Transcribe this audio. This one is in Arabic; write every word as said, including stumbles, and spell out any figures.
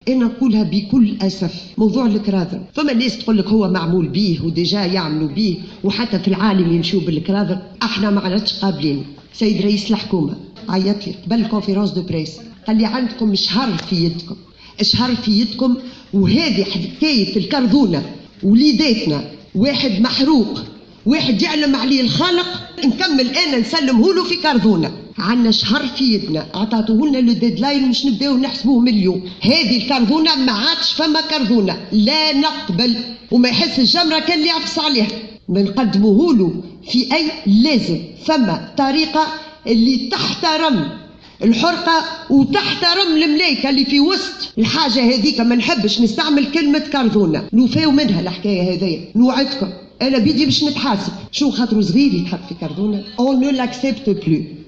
أنا نقولها بكل أسف، موضوع الكراذر فما ناس تقول لك هو معمول به وديجا يعملوا به، وحتى في العالم يمشوا بالكراذر. احنا ما عادش قابلين. سيد رئيس الحكومة عيط لي قبل كونفيرونس دو بريس قال لي عندكم شهر في يدكم، شهر في يدكم، وهذه حكاية الكرذونة وليداتنا، واحد محروق واحد يعلم عليه الخالق، نكمل انا نسلمه له في كرذونه. عندنا شهر في يدنا، عطاتوه لنا لو ديدلاين مش نبداو نحسبوه مليون. هذه الكرذونه ما عادش فما كرذونه، لا نقبل، وما يحس الجمره كان اللي يعفص عليها. نقدموه له في اي لازم فما طريقه اللي تحترم الحرقه وتحترم الملايكه اللي في وسط الحاجه هذيك. ما نحبش نستعمل كلمه كرذونه، نوفاو منها الحكايه هذيا، نوعدكم انا بيدي باش نتحاسب. شو خاطرو صغير يتحط في كرذونه؟ اون نو لاكسبت بلو.